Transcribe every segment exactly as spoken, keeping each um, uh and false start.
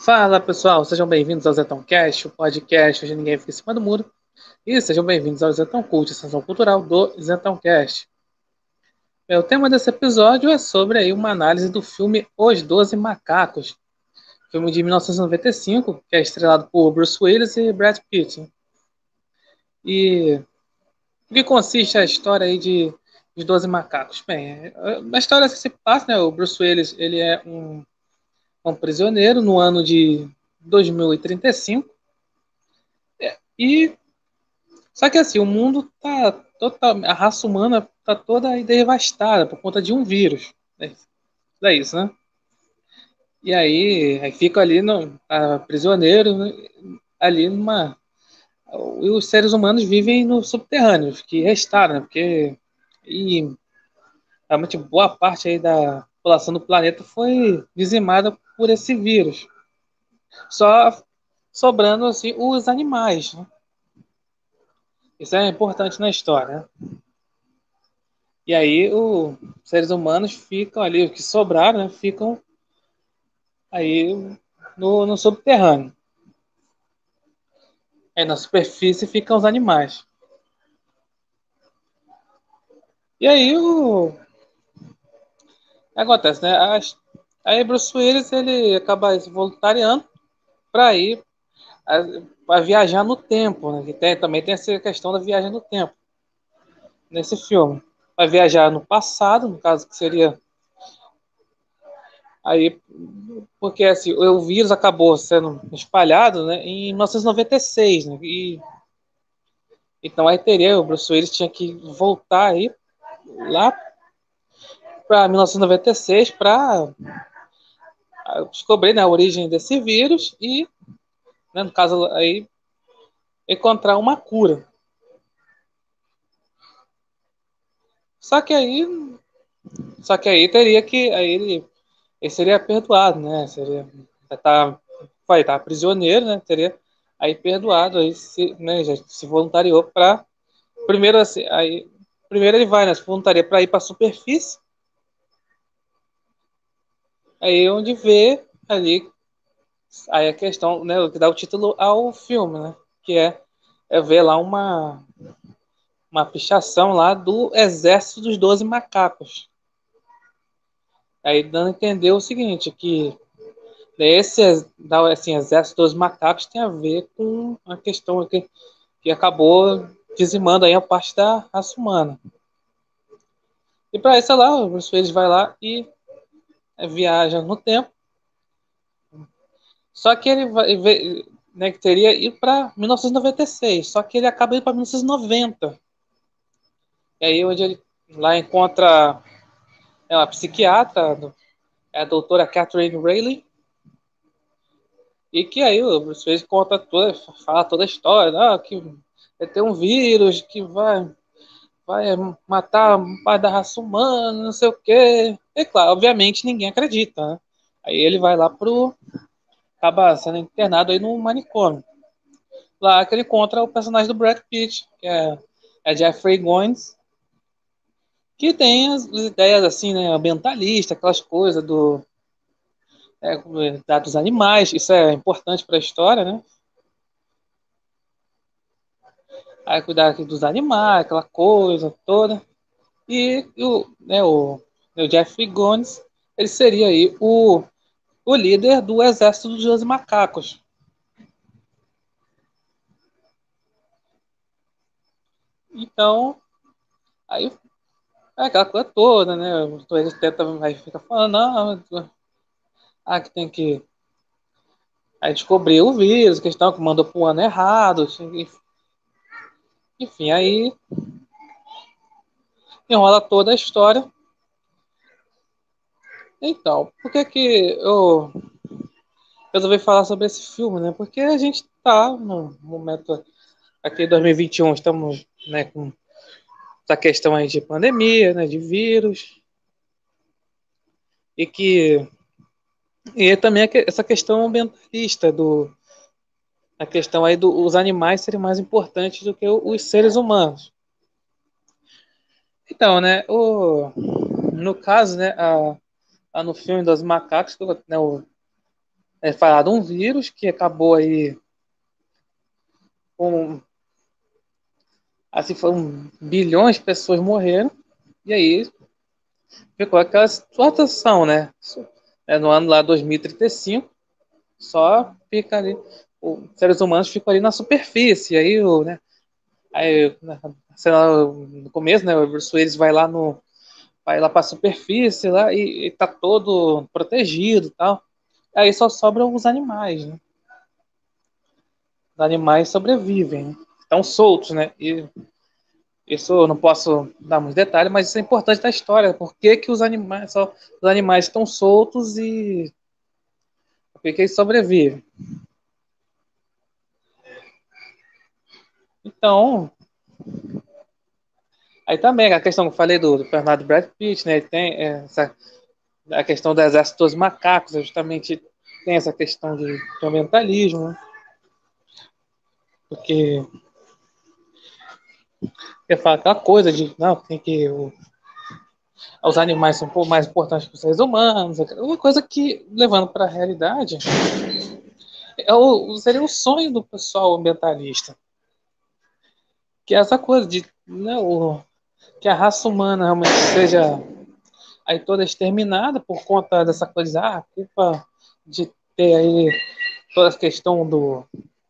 Fala pessoal, sejam bem-vindos ao ZetãoCast, o podcast onde ninguém fica em cima do muro. E sejam bem-vindos ao Zetão Cult, a sessão cultural do ZetãoCast. O tema desse episódio é sobre aí uma análise do filme Os Doze Macacos, filme de mil novecentos e noventa e cinco, que é estrelado por Bruce Willis e Brad Pitt. E o que consiste a história aí de Os Doze Macacos? Bem, a história se passa, né? O Bruce Willis ele é um, um prisioneiro no ano de dois mil e trinta e cinco. E só que assim, o mundo tá total, a raça humana tá toda aí devastada por conta de um vírus. É é isso, né? E aí, aí fica ali no a, prisioneiro, né, ali numa. E os seres humanos vivem no subterrâneo, que restaram, né? Porque e realmente boa parte aí da população do planeta foi dizimada por esse vírus. Só sobrando assim os animais, né? Isso é importante na história, né? E aí os seres humanos ficam ali, os que sobraram, né, ficam aí no, no subterrâneo. Aí na superfície ficam os animais. E aí o acontece, né? As, aí Bruce Willis ele acaba se voluntariando para ir para viajar no tempo, né? Que tem, também tem essa questão da viagem no tempo nesse filme. Vai viajar no passado, no caso que seria aí porque assim, o vírus acabou sendo espalhado, né, em mil novecentos e noventa e seis, né, e então aí teria o Bruce Willis tinha que voltar aí lá para mil novecentos e noventa e seis para descobrir, né, a origem desse vírus e, né, no caso aí encontrar uma cura. Só que aí, só que aí teria que aí ele, ele seria perdoado, né? Seria tá vai tá prisioneiro, né? Teria aí perdoado aí se, né, já se voluntariou para primeiro assim, aí primeiro ele vai, né, se voluntaria para ir para a superfície. Aí onde vê ali aí a questão, né, o que dá o título ao filme, né? Que é, é ver lá uma, uma pichação lá do Exército dos Doze Macacos. Aí dando a entender o seguinte, que esse assim, Exército dos Macacos tem a ver com a questão que, que acabou dizimando aí a parte da raça humana. E para isso lá, o Bruce Willis vai lá e viaja no tempo. Só que ele vai, né, que teria ido para mil novecentos e noventa e seis, só que ele acaba indo para mil novecentos e noventa. E aí onde ele lá encontra é uma psiquiatra, é a doutora Catherine Rayleigh, e que aí o Bruce Willis conta toda, fala toda a história, ah, que tem um vírus que vai, vai matar parte da raça humana, não sei o quê. E claro, obviamente ninguém acredita, né? Aí ele vai lá pro acaba sendo internado aí no manicômio. Lá que ele encontra o personagem do Brad Pitt, que é, é Jeffrey Goins, que tem as, as ideias assim, né, ambientalista, aquelas coisas do é, cuidar dos animais, isso é importante para a história, né? Aí cuidar aqui dos animais, aquela coisa toda. E, e o, né, o, o Jeffrey Goins, ele seria aí o, o líder do exército dos doze macacos. Então, aí é aquela coisa toda, né? Ele tenta, aí fica falando, não, ah, que tem que aí descobrir o vírus, questão que mandou pro ano errado, enfim, aí enrola toda a história. Então, por que que eu resolvi falar sobre esse filme, né? Porque a gente tá no momento aqui em dois mil e vinte e um, estamos, né, com essa questão aí de pandemia, né, de vírus, e que e também essa questão ambientalista do a questão aí dos animais serem mais importantes do que os seres humanos. Então, né, o, no caso, né, a, a no filme dos macacos, né, o, é falado um vírus que acabou aí com, assim, foram bilhões de pessoas morreram, e aí ficou aquela situação, né? É, no ano lá dois mil e trinta e cinco, só fica ali, os seres humanos ficam ali na superfície, aí, o, né? Aí, sei lá, no começo, né? O Bruce Willis vai lá no, vai lá para a superfície lá e, e tá todo protegido, e tal. Aí só sobram os animais, né? Os animais sobrevivem, né? Estão soltos, né? E isso eu não posso dar muitos detalhes, mas isso é importante da história. Por que, que os animais só, os animais estão soltos e por que, que eles sobrevivem? Então, aí também a questão que eu falei do, do Bernardo Brad Pitt, né? Ele tem essa a questão do exército dos macacos, justamente tem essa questão de, de ambientalismo, né? Porque eu falo aquela coisa de não, tem que o, os animais são um pouco mais importantes que os seres humanos, uma coisa que, levando para a realidade, é o, seria o sonho do pessoal ambientalista, que é essa coisa de né, o, que a raça humana realmente seja aí toda exterminada por conta dessa coisa, ah, culpa de ter aí toda a questão do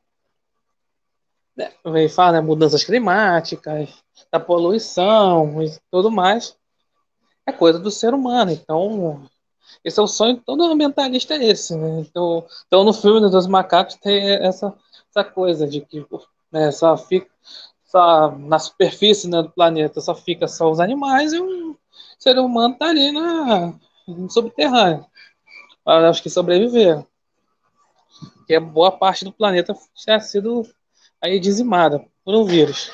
né, vem fala, né, mudanças climáticas, da poluição e tudo mais, é coisa do ser humano. Então, esse é o sonho de todo ambientalista é esse, né? Então, então no filme dos macacos tem essa, essa coisa de que né, só fica só na superfície né, do planeta só fica só os animais e o ser humano tá ali na, no subterrâneo. Acho que sobreviver. Que é boa parte do planeta já sido aí dizimada por um vírus.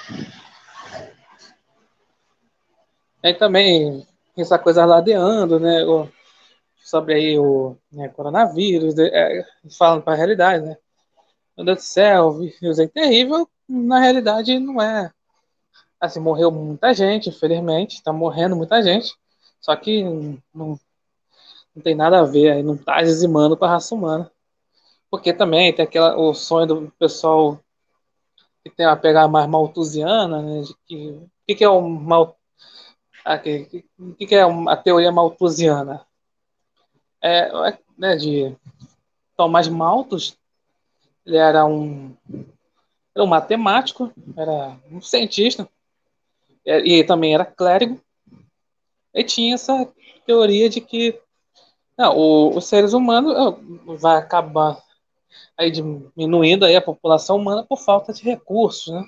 Aí também essa coisa ladeando, né? O, sobre aí o né, coronavírus, é, falando para a realidade, né? Meu Deus do céu, o vírus é terrível. Na realidade, não é. Assim, morreu muita gente, infelizmente, está morrendo muita gente. Só que não, não tem nada a ver, aí não está dizimando com a raça humana. Porque também tem aquela, o sonho do pessoal que tem a pegar mais malthusiana, né? De que, o que, que é o mal, ah, que, que, que, que é a teoria malthusiana? É, é, né, de Tomás Malthus, ele era um, era um matemático, era um cientista, e também era clérigo, e tinha essa teoria de que não, o, os seres humanos vai acabar aí diminuindo aí a população humana por falta de recursos, né?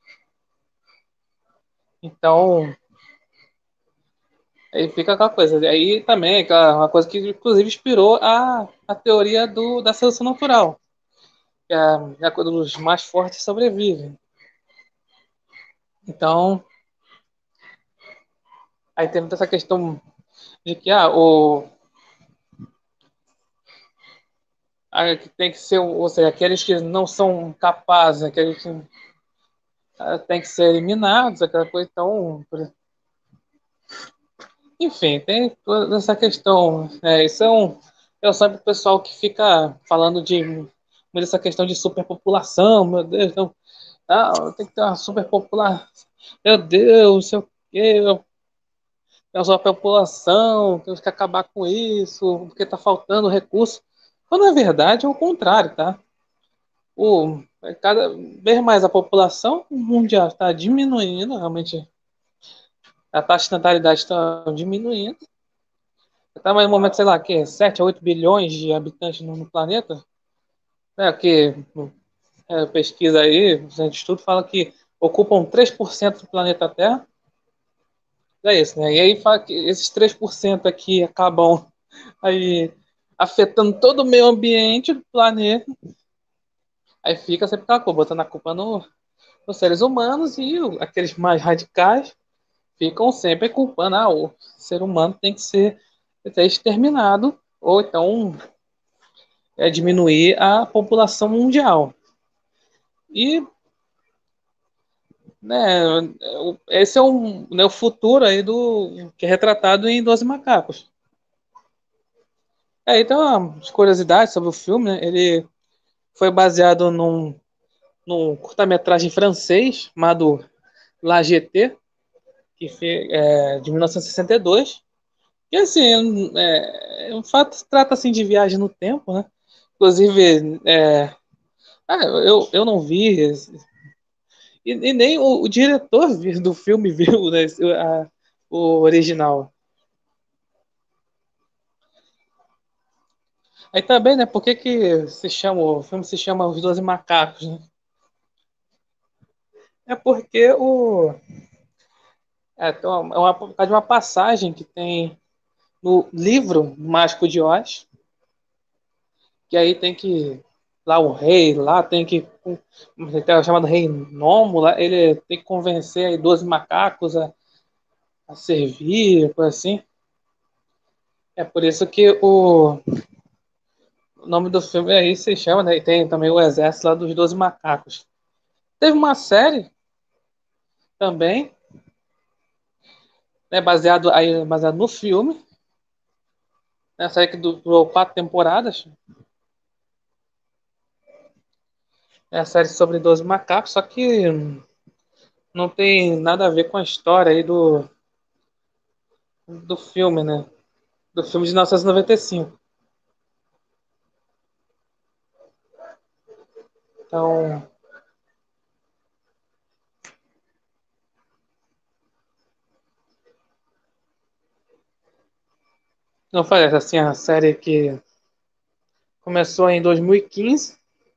Então, aí fica aquela coisa. Aí também, aquela, uma coisa que inclusive inspirou a, a teoria do, da seleção natural, que é a, é a coisa dos mais fortes sobrevivem. Então, aí tem muita essa questão de que ah, o, a, que tem que ser, ou seja, aqueles que não são capazes, aqueles que ah, tem que ser eliminados, aquela coisa. Então, enfim, tem toda essa questão. É, isso é um, eu sabe o pessoal que fica falando de essa questão de superpopulação, meu Deus, não, ah, tem que ter uma superpopulação, meu Deus, não sei o quê, é uma população, temos que acabar com isso, porque está faltando recurso. Quando na verdade é o contrário, tá? O, é cada vez mais a população mundial está diminuindo, realmente a taxa de natalidade está diminuindo. Está mais no momento, sei lá, que sete a oito bilhões de habitantes no, no planeta, né? Que é, pesquisa aí, o centro de estudo fala que ocupam três por cento do planeta Terra. É isso, né? E aí fala que esses três por cento aqui acabam aí afetando todo o meio ambiente do planeta. Aí fica sempre aquela coisa, botando a culpa no, nos seres humanos e o, aqueles mais radicais ficam sempre culpando, ah, o ser humano tem que ser, ser exterminado ou então é diminuir a população mundial. E né, esse é um, né, o futuro aí do que é retratado em Doze Macacos. É, então, umas curiosidades sobre o filme, né? Ele foi baseado num, num curta-metragem francês chamado La G T, que foi, é, de mil novecentos e sessenta e dois. E assim, é, é, o fato trata assim de viagem no tempo, né? Inclusive, é, ah, eu, eu não vi, e, e nem o, o diretor do filme viu, né, a- o original. Aí também, né, por que que se chama, o filme se chama Os Doze Macacos, né? É porque o, é, tem uma, é uma, por causa de uma passagem que tem no livro Mágico de Oz, que aí tem que, lá o rei, lá tem que, ele é chamado Rei Nomo, lá, ele tem que convencer aí doze macacos a, a servir, coisa assim. É por isso que o, o nome do filme aí se chama, né? E tem também o exército lá dos Doze Macacos. Teve uma série também, né, baseado, aí, baseado no filme, né, série que durou quatro temporadas. É a série sobre Doze Macacos, só que não tem nada a ver com a história aí do, do filme, né? Do filme de mil novecentos e noventa e cinco. Então, não falei assim, a série que começou em dois mil e quinze,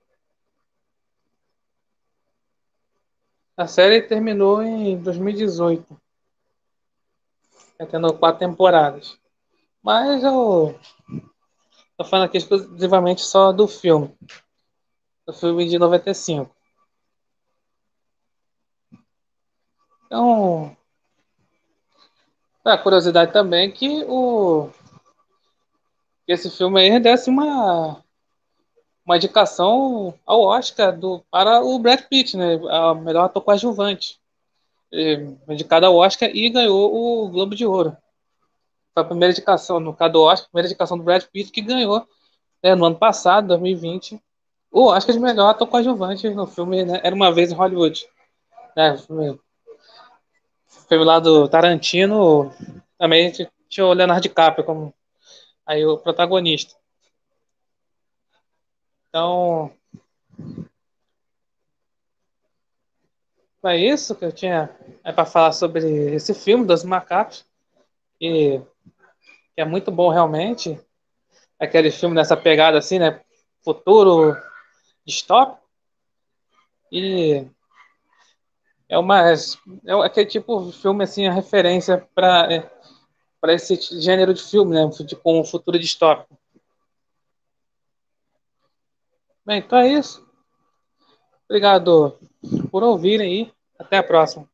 a série terminou em dois mil e dezoito, tá tendo quatro temporadas. Mas eu tô falando aqui exclusivamente só do filme, do filme de noventa e cinco. Então, a curiosidade também é que o que esse filme aí desse uma uma indicação ao Oscar do, para o Brad Pitt, né? A melhor ator coadjuvante. Ele, indicado ao Oscar e ganhou o Globo de Ouro. Foi a primeira indicação, no caso do Oscar, a primeira indicação do Brad Pitt que ganhou, né, no ano passado, dois mil e vinte, o Oscar de melhor ator coadjuvante no filme, né, Era Uma Vez em Hollywood. Né, filme, filme lá do Tarantino, também tinha o Leonardo DiCaprio como aí o protagonista. Então, é isso que eu tinha é para falar sobre esse filme dos macacos, e que é muito bom realmente. Aquele filme nessa pegada assim, né? Futuro distópico. E é uma é aquele tipo de filme assim, a referência para é, para esse gênero de filme, né? De, com um futuro distópico. Bem, então é isso. Obrigado por ouvirem aí. Até a próxima.